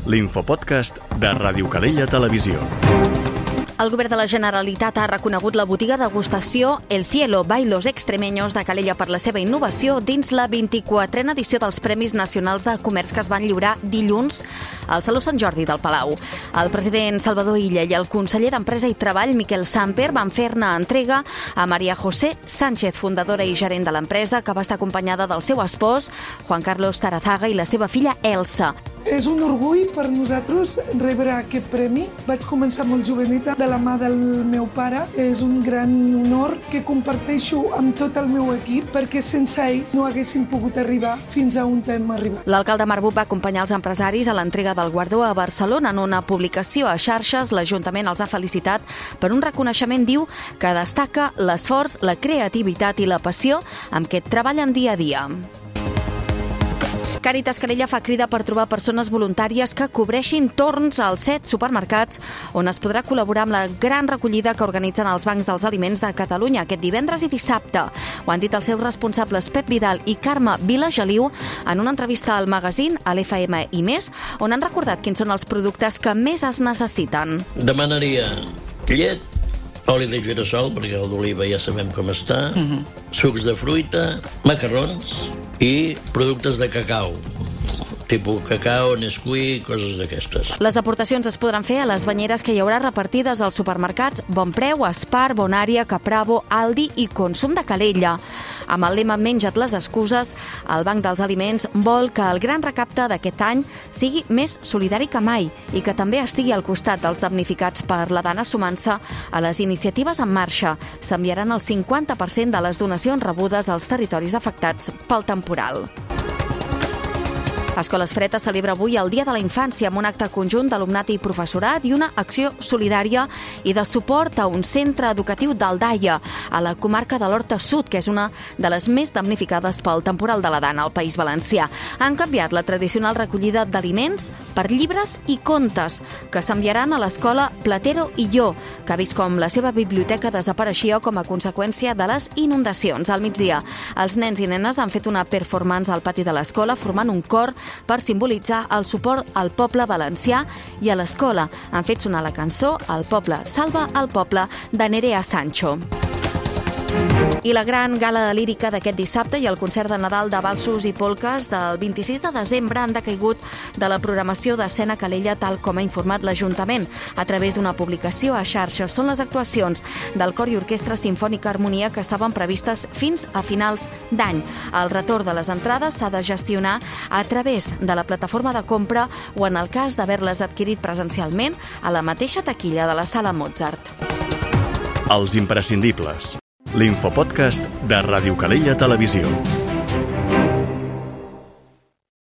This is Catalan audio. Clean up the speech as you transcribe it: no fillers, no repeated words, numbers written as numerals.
l'infopodcast de Ràdio Calella Televisió. El govern de la Generalitat ha reconegut la botiga degustació El Cielo Bailos Extremeños de Calella per la seva innovació dins la 24a edició dels Premis Nacionals de Comerç que es van lliurar dilluns al Saló Sant Jordi del Palau. El president Salvador Illa i el conseller d'Empresa i Treball, Miquel Samper, van fer-ne entrega a Maria José Sánchez, fundadora i gerent de l'empresa, que va estar acompanyada del seu espòs, Juan Carlos Tarazaga, i la seva filla Elsa. És un orgull per nosaltres rebre aquest premi. Vaig començar molt joveneta de la mà del meu pare. És un gran honor que comparteixo amb tot el meu equip perquè sense ells no haguéssim pogut arribar fins a on hem arribat. L'alcalde Marbuc va acompanyar els empresaris a l'entrega del guardó a Barcelona. En una publicació a xarxes, l'Ajuntament els ha felicitat per un reconeixement, diu, que destaca l'esforç, la creativitat i la passió amb què treballen dia a dia. Càritas Calella fa crida per trobar persones voluntàries que cobreixin torns als 7 supermercats on es podrà col·laborar amb la gran recollida que organitzen els bancs dels aliments de Catalunya aquest divendres i dissabte. Ho han dit els seus responsables Pep Vidal i Carme Vilageliu en una entrevista al magazín, a l'FM i més, on han recordat quins són els productes que més es necessiten. Demanaria llet, oli de girassol, perquè el d'oliva ja sabem com està, sucs de fruita, macarrons i productes de cacau, tipus cacau, Nesquik, coses d'aquestes. Les aportacions es podran fer a les banyeres que hi haurà repartides als supermercats Bonpreu, Espar, Bonària, Capravo, Aldi i Consum de Calella. Amb el lema Menja't les excuses, el Banc dels Aliments vol que el gran recapte d'aquest any sigui més solidari que mai i que també estigui al costat dels damnificats per la dana, sumant-se a les iniciatives en marxa. S'enviaran el 50% de les donacions rebudes als territoris afectats pel temporal. Escoles Fretes celebra avui el Dia de la Infància amb un acte conjunt d'alumnat i professorat i una acció solidària i de suport a un centre educatiu d'Aldaia, a la comarca de l'Horta Sud, que és una de les més damnificades pel temporal de la dana al País Valencià. Han canviat la tradicional recollida d'aliments per llibres i contes, que s'enviaran a l'escola Platero i Jo, que ha vist com la seva biblioteca desapareixia com a conseqüència de les inundacions. Al migdia, els nens i nenes han fet una performance al pati de l'escola formant un cor per simbolitzar el suport al poble valencià i a l'escola. Han fet sonar la cançó El poble salva el poble de Nerea Sancho. I la gran gala lírica d'aquest dissabte i el concert de Nadal de valsos i polques del 26 de desembre han decaigut de la programació d'Escena Calella, tal com ha informat l'Ajuntament a través d'una publicació a xarxes. Són les actuacions del Cor i Orquestra Simfònica Harmonia que estaven previstes fins a finals d'any. El retorn de les entrades s'ha de gestionar a través de la plataforma de compra o, en el cas d'haver-les adquirit presencialment, a la mateixa taquilla de la Sala Mozart. Els imprescindibles. L'infopodcast de Ràdio Calella Televisió.